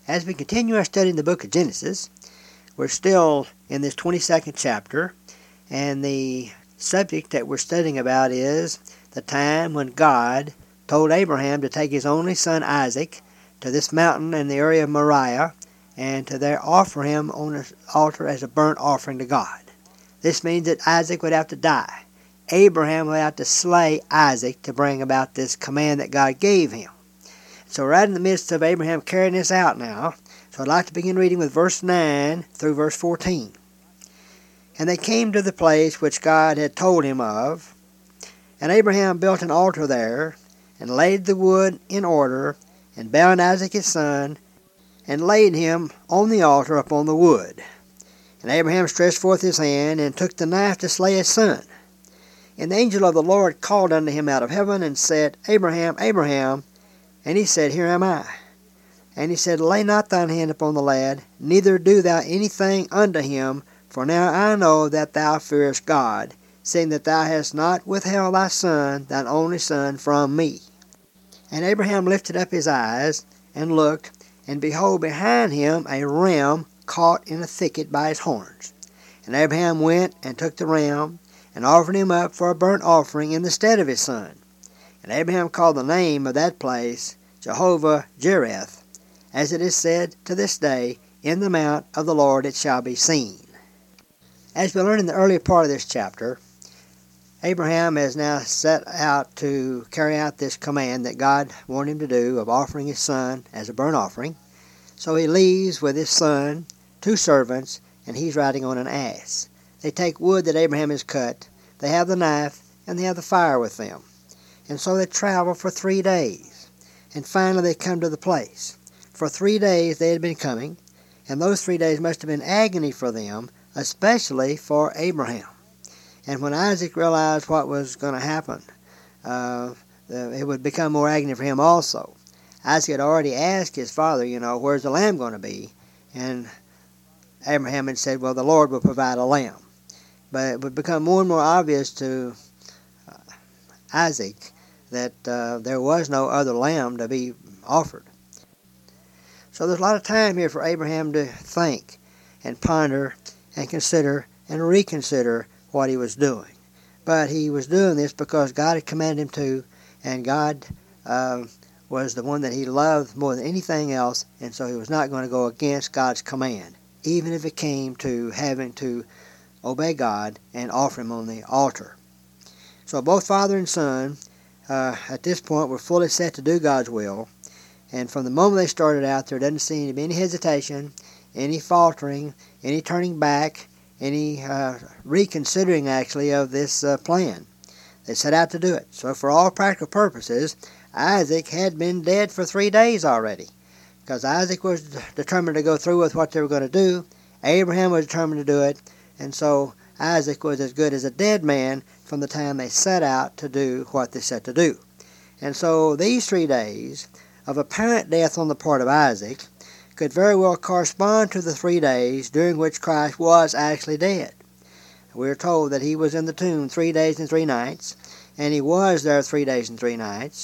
As we continue our study in the book of Genesis, we're still in this 22nd chapter, and the subject that we're studying about is the time when God told Abraham to take his only son Isaac to this mountain in the area of Moriah and to there offer him on an altar as a burnt offering to God. This means that Isaac would have to die. Abraham would have to slay Isaac to bring about this command that God gave him. So right in the midst of Abraham carrying this out now, so I'd like to begin reading with verse 9 through verse 14. And they came to the place which God had told him of, and Abraham built an altar there, and laid the wood in order, and bound Isaac his son, and laid him on the altar upon the wood. And Abraham stretched forth his hand, and took the knife to slay his son. And the angel of the Lord called unto him out of heaven, and said, Abraham, Abraham. And he said, Here am I. And he said, Lay not thine hand upon the lad, neither do thou anything unto him, for now I know that thou fearest God, seeing that thou hast not withheld thy son, thine only son, from me. And Abraham lifted up his eyes, and looked, and behold, behind him a ram caught in a thicket by his horns. And Abraham went and took the ram, and offered him up for a burnt offering in the stead of his son. And Abraham called the name of that place Jehovah-Jireh, as it is said to this day, In the mount of the Lord it shall be seen. As we learned in the earlier part of this chapter, Abraham has now set out to carry out this command that God wanted him to do of offering his son as a burnt offering. So he leaves with his son, 2 servants, and he's riding on an ass. They take wood that Abraham has cut, they have the knife, and they have the fire with them. And so they travel for 3 days. And finally they come to the place. For 3 days they had been coming, and those 3 days must have been agony for them, especially for Abraham. And when Isaac realized what was going to happen, it would become more agony for him also. Isaac had already asked his father, where's the lamb going to be? And Abraham had said, well, the Lord will provide a lamb. But it would become more and more obvious to Isaac that there was no other lamb to be offered. So there's a lot of time here for Abraham to think and ponder and consider and reconsider what he was doing. But he was doing this because God had commanded him to, and God was the one that he loved more than anything else, and so he was not going to go against God's command, even if it came to having to obey God and offer him on the altar. So both father and son at this point were fully set to do God's will, and from the moment they started out, there doesn't seem to be any hesitation, any faltering, any turning back, any reconsidering actually of this plan. They set out to do it. So for all practical purposes, Isaac had been dead for 3 days already, because Isaac was determined to go through with what they were going to do. Abraham was determined to do it, and so Isaac was as good as a dead man from the time they set out to do what they set to do. And so these 3 days of apparent death on the part of Isaac could very well correspond to the 3 days during which Christ was actually dead. We're told that he was in the tomb 3 days and 3 nights, and he was there 3 days and 3 nights.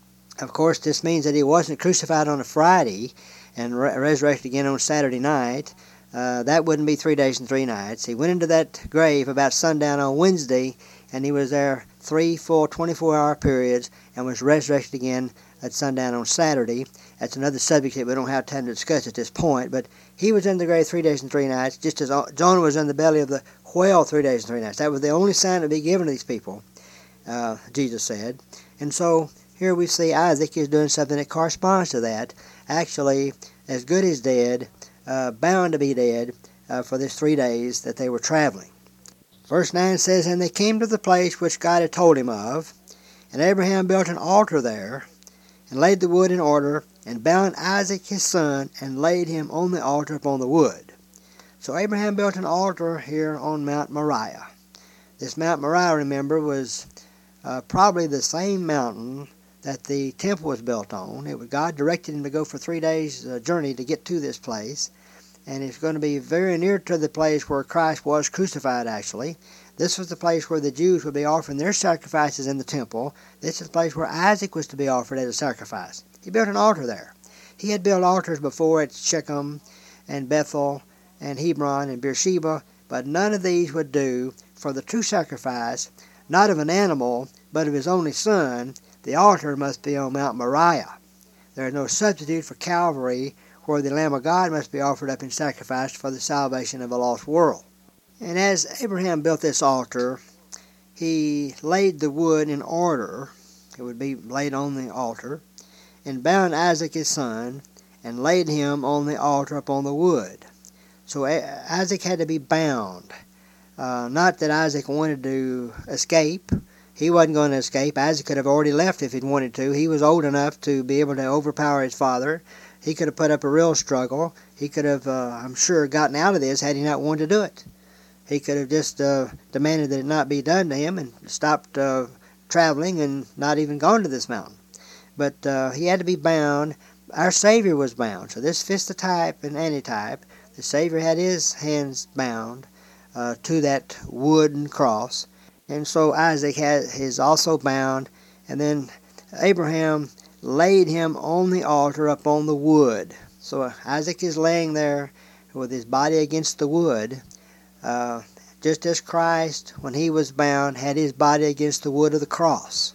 Of course, this means that he wasn't crucified on a Friday and resurrected again on Saturday night. That wouldn't be 3 days and 3 nights. He went into that grave about sundown on Wednesday, and he was there 3 full 24-hour periods and was resurrected again at sundown on Saturday. That's another subject that we don't have time to discuss at this point, but he was in the grave 3 days and 3 nights, just as Jonah was in the belly of the whale 3 days and 3 nights. That was the only sign to be given to these people, Jesus said. And so here we see Isaac is doing something that corresponds to that, actually as good as dead, bound to be dead for this 3 days that they were traveling. Verse 9 says, And they came to the place which God had told him of, and Abraham built an altar there, and laid the wood in order, and bound Isaac his son, and laid him on the altar upon the wood. So Abraham built an altar here on Mount Moriah. This Mount Moriah, remember, was probably the same mountain that the temple was built on. God directed him to go for 3 days' journey to get to this place, and it's going to be very near to the place where Christ was crucified, actually. This was the place where the Jews would be offering their sacrifices in the temple. This is the place where Isaac was to be offered as a sacrifice. He built an altar there. He had built altars before at Shechem and Bethel and Hebron and Beersheba, but none of these would do for the true sacrifice, not of an animal, but of his only son. The altar must be on Mount Moriah. There is no substitute for Calvary, where the Lamb of God must be offered up in sacrifice for the salvation of a lost world. And as Abraham built this altar, he laid the wood in order. It would be laid on the altar, and bound Isaac his son, and laid him on the altar upon the wood. So Isaac had to be bound. Not that Isaac wanted to escape. He wasn't going to escape. Isaac could have already left if he'd wanted to. He was old enough to be able to overpower his father. He could have put up a real struggle. He could have, I'm sure, gotten out of this had he not wanted to do it. He could have just demanded that it not be done to him and stopped traveling and not even gone to this mountain. But he had to be bound. Our Savior was bound. So this fits the type and antitype. The Savior had his hands bound to that wooden cross. And so Isaac is also bound. And then Abraham laid him on the altar upon the wood. So Isaac is laying there with his body against the wood, just as Christ, when he was bound, had his body against the wood of the cross.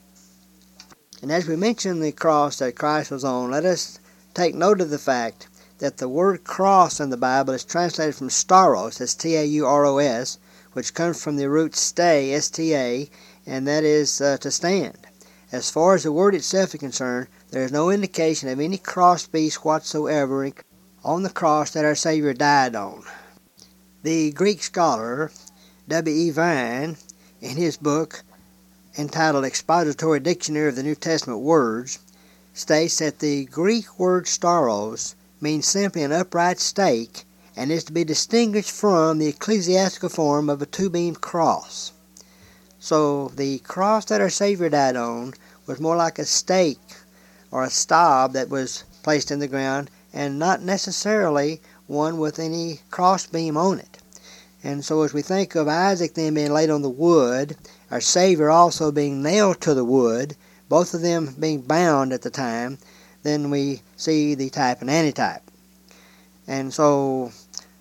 And as we mentioned the cross that Christ was on, let us take note of the fact that the word cross in the Bible is translated from stauros, that's T-A-U-R-O-S, which comes from the root stay, S-T-A, and that is to stand. As far as the word itself is concerned, there is no indication of any cross piece whatsoever on the cross that our Savior died on. The Greek scholar W.E. Vine, in his book entitled Expository Dictionary of the New Testament Words, states that the Greek word stauros means simply an upright stake and is to be distinguished from the ecclesiastical form of a two-beamed cross. So the cross that our Savior died on was more like a stake or a stub that was placed in the ground, and not necessarily one with any crossbeam on it. And so as we think of Isaac then being laid on the wood, our Savior also being nailed to the wood, both of them being bound at the time, then we see the type and antitype. And so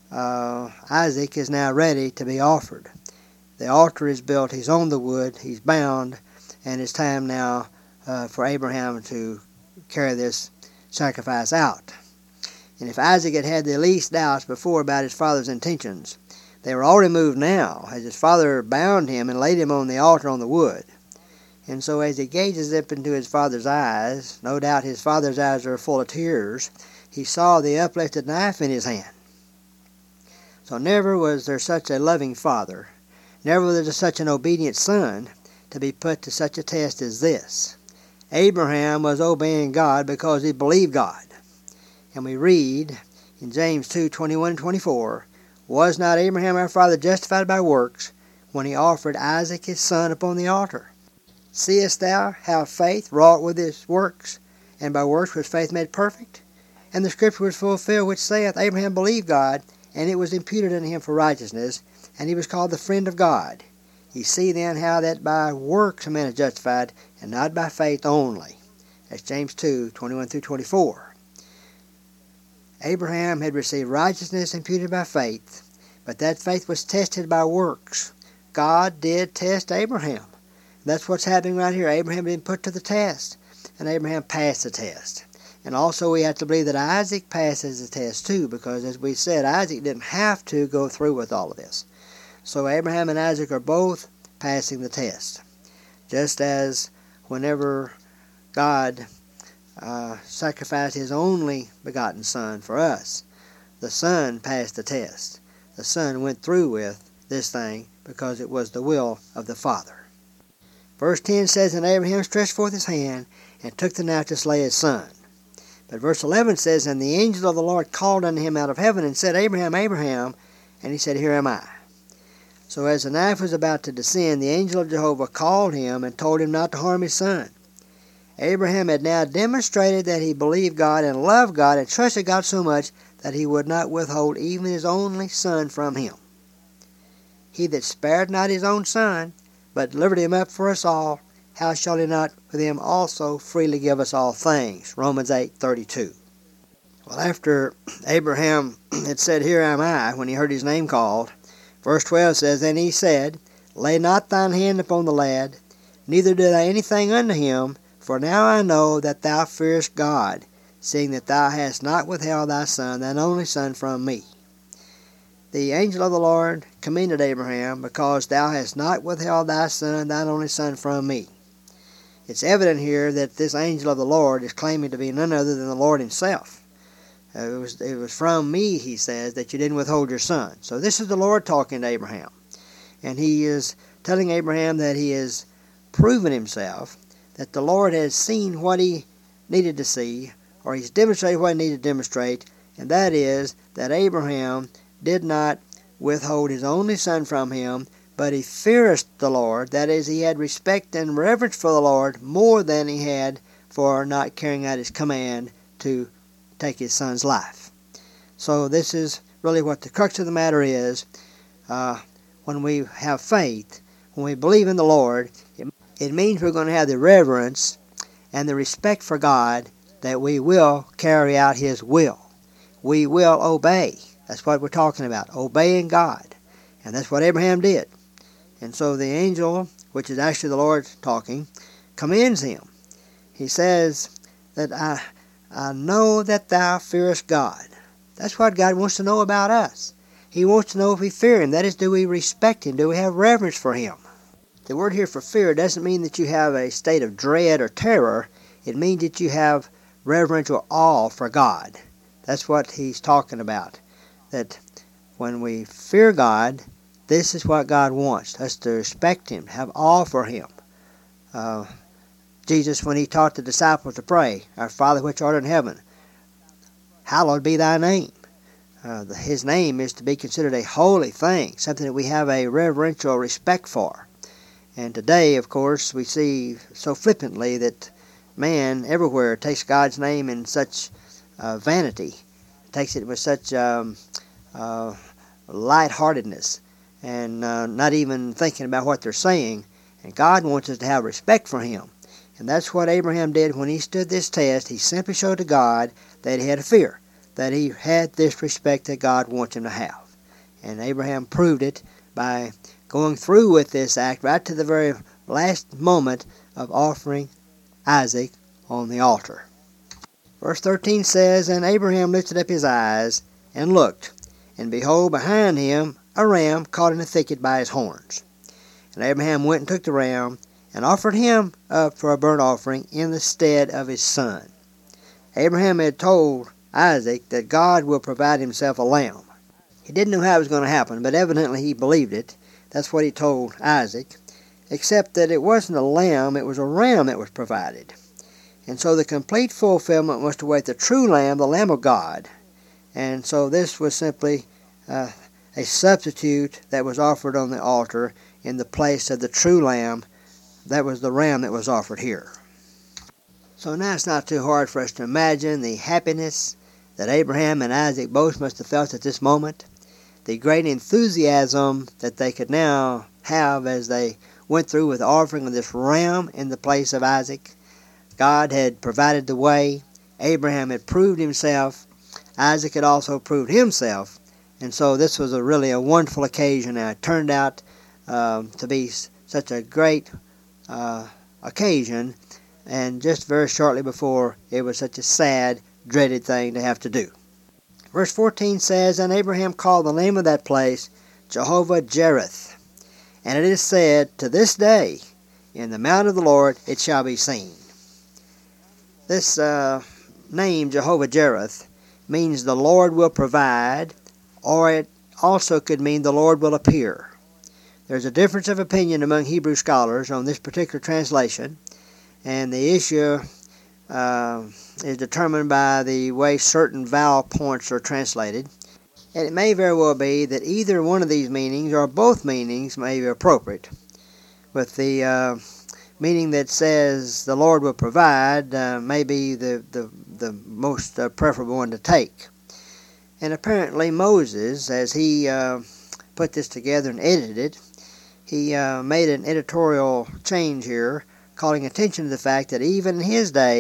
Isaac is now ready to be offered. The altar is built, he's on the wood, he's bound, and it's time now for Abraham to carry this sacrifice out. And if Isaac had had the least doubts before about his father's intentions, they were all removed now, as his father bound him and laid him on the altar on the wood. And so as he gazes up into his father's eyes, no doubt his father's eyes are full of tears, he saw the uplifted knife in his hand. So never was there such a loving father, never was there such an obedient son to be put to such a test as this. Abraham was obeying God because he believed God. And we read in James 2:21 and 24, "Was not Abraham our father justified by works when he offered Isaac his son upon the altar? Seest thou how faith wrought with his works, and by works was faith made perfect? And the scripture was fulfilled which saith, Abraham believed God, and it was imputed unto him for righteousness, and he was called the friend of God. Ye see then how that by works a man is justified, and not by faith only." That's James 2:21 through 24. Abraham had received righteousness imputed by faith, but that faith was tested by works. God did test Abraham. That's what's happening right here. Abraham had been put to the test, and Abraham passed the test. And also we have to believe that Isaac passes the test too, because as we said, Isaac didn't have to go through with all of this. So Abraham and Isaac are both passing the test. Just as whenever God sacrificed his only begotten son for us, the son passed the test. The son went through with this thing because it was the will of the Father. Verse 10 says, "And Abraham stretched forth his hand and took the knife to slay his son." But verse 11 says, "And the angel of the Lord called unto him out of heaven and said, Abraham, Abraham. And he said, Here am I." So as the knife was about to descend, the angel of Jehovah called him and told him not to harm his son. Abraham had now demonstrated that he believed God and loved God and trusted God so much that he would not withhold even his only son from him. "He that spared not his own son, but delivered him up for us all, how shall he not with him also freely give us all things?" Romans 8:32. Well, after Abraham had said, "Here am I," when he heard his name called, verse 12 says, "And he said, Lay not thine hand upon the lad, neither do thou anything unto him, for now I know that thou fearest God, seeing that thou hast not withheld thy son, thine only son, from me." The angel of the Lord commended Abraham, because thou hast not withheld thy son, thine only son, from me. It's evident here that this angel of the Lord is claiming to be none other than the Lord himself. It was from me, he says, that you didn't withhold your son. So this is the Lord talking to Abraham. And he is telling Abraham that he has proven himself, that the Lord has seen what he needed to see, or he's demonstrated what he needed to demonstrate, and that is that Abraham did not withhold his only son from him, but he feared the Lord. That is, he had respect and reverence for the Lord more than he had for not carrying out his command to take his son's life. So this is really what the crux of the matter is. When we have faith, when we believe in the Lord, it means we're going to have the reverence and the respect for God, that we will carry out his will. We will obey. That's what we're talking about, obeying God. And that's what Abraham did. And so the angel, which is actually the Lord talking, commends him. He says that I know that thou fearest God. That's what God wants to know about us. He wants to know if we fear him. That is, do we respect him? Do we have reverence for him? The word here for fear doesn't mean that you have a state of dread or terror. It means that you have reverential awe for God. That's what he's talking about. That when we fear God, this is what God wants, us to respect him, have awe for him. Jesus, when he taught the disciples to pray, "Our Father which art in heaven, hallowed be thy name." His name is to be considered a holy thing, something that we have a reverential respect for. And today, of course, we see so flippantly that man everywhere takes God's name in such vanity, takes it with such lightheartedness, and not even thinking about what they're saying. And God wants us to have respect for him. And that's what Abraham did when he stood this test. He simply showed to God that he had a fear, that he had this respect that God wants him to have. And Abraham proved it by going through with this act right to the very last moment of offering Isaac on the altar. Verse 13 says, "And Abraham lifted up his eyes and looked, and behold, behind him a ram caught in a thicket by his horns. And Abraham went and took the ram, and offered him up for a burnt offering in the stead of his son." Abraham had told Isaac that God will provide himself a lamb. He didn't know how it was going to happen, but evidently he believed it. That's what he told Isaac, except that it wasn't a lamb, it was a ram that was provided. And so the complete fulfillment was to wait the true lamb, the Lamb of God. And so this was simply a substitute that was offered on the altar in the place of the true lamb. That was the ram that was offered here. So now it's not too hard for us to imagine the happiness that Abraham and Isaac both must have felt at this moment, the great enthusiasm that they could now have as they went through with the offering of this ram in the place of Isaac. God had provided the way. Abraham had proved himself. Isaac had also proved himself. And so this was really a wonderful occasion. And it turned out to be such a great occasion. And just very shortly before, it was such a sad, dreaded thing to have to do. Verse 14 says, "And Abraham called the name of that place Jehovah-Jireh. And it is said, to this day, in the mount of the Lord it shall be seen." This name, Jehovah-Jireh, means the Lord will provide, or it also could mean the Lord will appear. There's a difference of opinion among Hebrew scholars on this particular translation, and the issue is determined by the way certain vowel points are translated. And it may very well be that either one of these meanings or both meanings may be appropriate. With the meaning that says the Lord will provide may be the most preferable one to take. And apparently Moses, as he put this together and edited it, he made an editorial change here, calling attention to the fact that even in his day,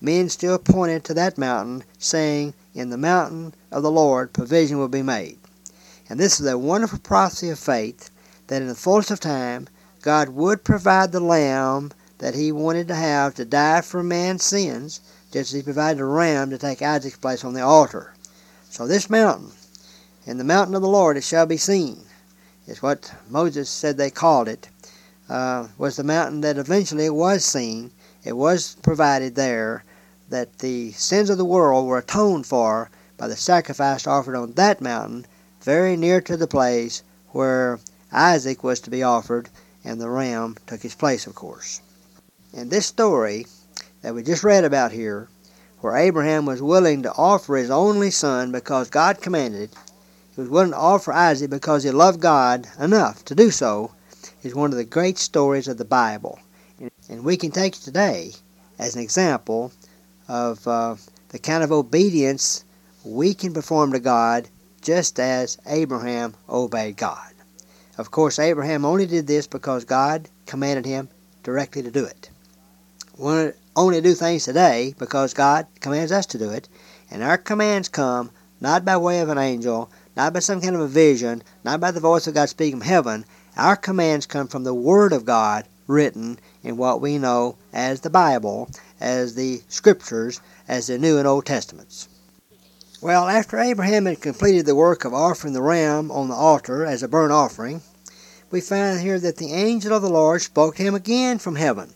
men still pointed to that mountain, saying, "In the mountain of the Lord provision will be made." And this is a wonderful prophecy of faith, that in the fullness of time, God would provide the lamb that he wanted to have to die for man's sins, just as he provided a ram to take Isaac's place on the altar. So this mountain, "in the mountain of the Lord it shall be seen," is what Moses said they called it, was the mountain that eventually was seen. It was provided there that the sins of the world were atoned for by the sacrifice offered on that mountain, very near to the place where Isaac was to be offered, and the ram took his place, of course. And this story that we just read about here, where Abraham was willing to offer his only son because God commanded it, he was willing to offer Isaac because he loved God enough to do so, is one of the great stories of the Bible. And we can take it today as an example of the kind of obedience we can perform to God just as Abraham obeyed God. Of course, Abraham only did this because God commanded him directly to do it. We only do things today because God commands us to do it, and our commands come not by way of an angel, not by some kind of a vision, not by the voice of God speaking from heaven. Our commands come from the Word of God written in what we know as the Bible, as the Scriptures, as the New and Old Testaments. Well, after Abraham had completed the work of offering the ram on the altar as a burnt offering, we find here that the angel of the Lord spoke to him again from heaven.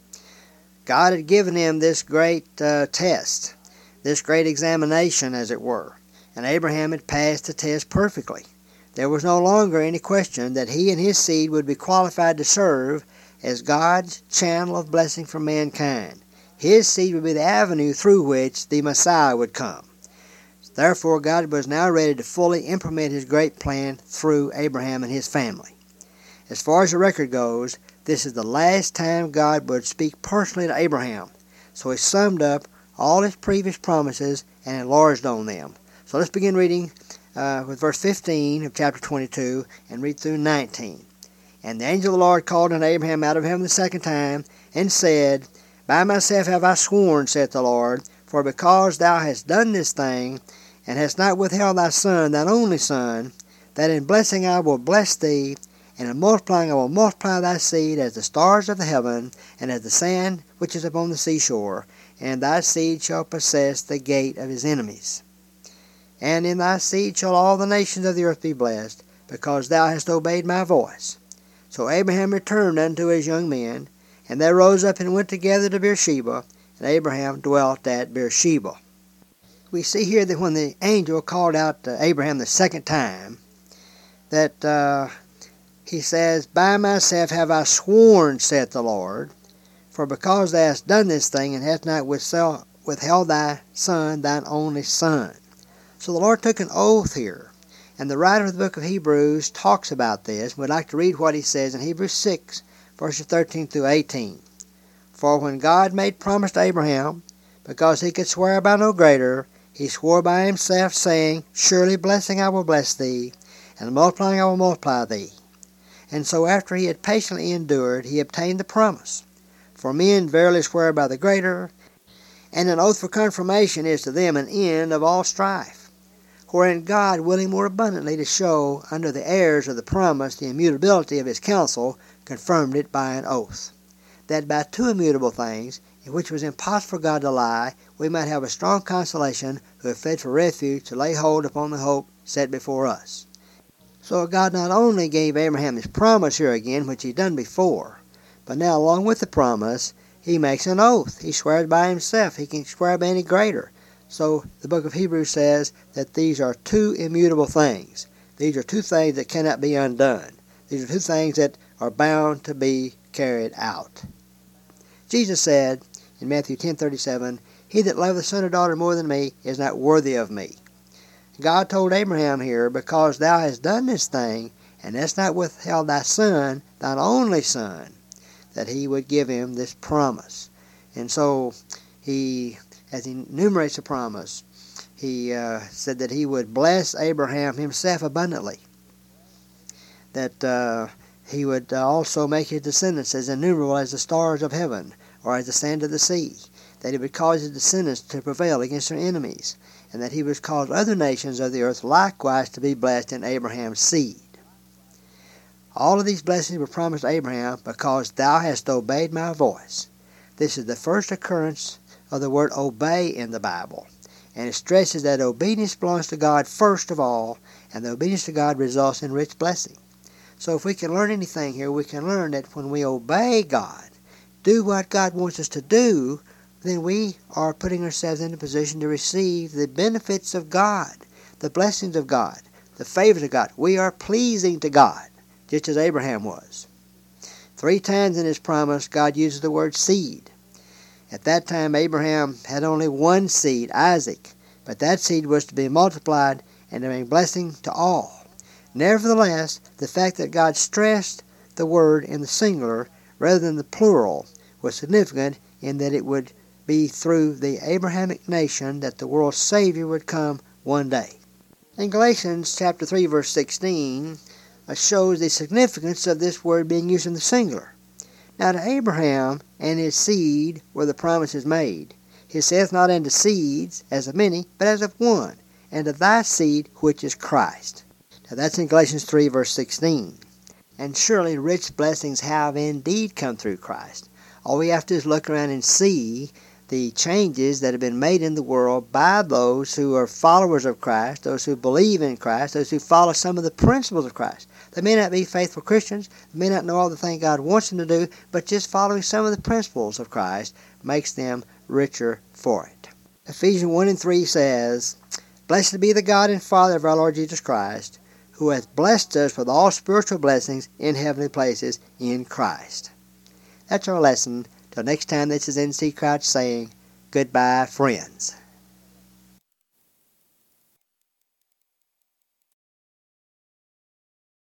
God had given him this great test, this great examination, as it were, and Abraham had passed the test perfectly. There was no longer any question that he and his seed would be qualified to serve as God's channel of blessing for mankind. His seed would be the avenue through which the Messiah would come. Therefore, God was now ready to fully implement his great plan through Abraham and his family. As far as the record goes, this is the last time God would speak personally to Abraham. So he summed up all his previous promises and enlarged on them. So let's begin reading with verse 15 of chapter 22 and read through 19. "And the angel of the Lord called unto Abraham out of heaven the second time, and said, By myself have I sworn, saith the Lord, for because thou hast done this thing, and hast not withheld thy son, thine only son, that in blessing I will bless thee, and in multiplying I will multiply thy seed as the stars of the heaven, and as the sand which is upon the seashore, and thy seed shall possess the gate of his enemies. And in thy seed shall all the nations of the earth be blessed, because thou hast obeyed my voice. So Abraham returned unto his young men, and they rose up and went together to Beersheba, and Abraham dwelt at Beersheba." We see here that when the angel called out to Abraham the second time, that he says, "By myself have I sworn, saith the Lord, for because thou hast done this thing, and hast not withheld thy son, thine only son." So the Lord took an oath here, and the writer of the book of Hebrews talks about this. We'd like to read what he says in Hebrews 6, verses 13 through 18. "For when God made promise to Abraham, because he could swear by no greater, he swore by himself, saying, Surely blessing I will bless thee, and multiplying I will multiply thee. And so after he had patiently endured, he obtained the promise. For men verily swear by the greater, and an oath for confirmation is to them an end of all strife. Wherein God, willing more abundantly to show unto the heirs of the promise the immutability of his counsel, confirmed it by an oath, that by two immutable things, in which it was impossible for God to lie, we might have a strong consolation who have fled for refuge to lay hold upon the hope set before us." So God not only gave Abraham his promise here again, which he'd done before, but now along with the promise, he makes an oath. He swears by himself. He can swear by any greater. So the book of Hebrews says that these are two immutable things. These are two things that cannot be undone. These are two things that are bound to be carried out. Jesus said in Matthew 10:37, "He that loveth son or daughter more than me is not worthy of me." God told Abraham here, because thou hast done this thing, and hast not withheld thy son, thine only son, that he would give him this promise. And so he, as he enumerates the promise, he said that he would bless Abraham himself abundantly, that he would also make his descendants as innumerable as the stars of heaven, or as the sand of the sea, that he would cause his descendants to prevail against their enemies, and that he would cause other nations of the earth likewise to be blessed in Abraham's seed. All of these blessings were promised to Abraham because thou hast obeyed my voice. This is the first occurrence of the word obey in the Bible, and it stresses that obedience belongs to God first of all, and the obedience to God results in rich blessing. So if we can learn anything here, we can learn that when we obey God, do what God wants us to do, then we are putting ourselves in a position to receive the benefits of God, the blessings of God, the favors of God. We are pleasing to God, just as Abraham was. 3 times in his promise, God uses the word seed. At that time, Abraham had only one seed, Isaac, but that seed was to be multiplied and to bring blessing to all. Nevertheless, the fact that God stressed the word in the singular rather than the plural was significant in that it would be through the Abrahamic nation that the world's Savior would come one day. In Galatians chapter 3, verse 16, shows the significance of this word being used in the singular. Now to Abraham and his seed were the promises made. He saith not unto seeds, as of many, but as of one, and of thy seed, which is Christ. Now that's in Galatians 3, verse 16. And surely rich blessings have indeed come through Christ. All we have to do is look around and see the changes that have been made in the world by those who are followers of Christ, those who believe in Christ, those who follow some of the principles of Christ. They may not be faithful Christians, they may not know all the things God wants them to do, but just following some of the principles of Christ makes them richer for it. Ephesians 1 and 3 says, Blessed be the God and Father of our Lord Jesus Christ, who hath blessed us with all spiritual blessings in heavenly places in Christ. That's our lesson. Till next time, this is N.C. Crouch saying, goodbye, friends.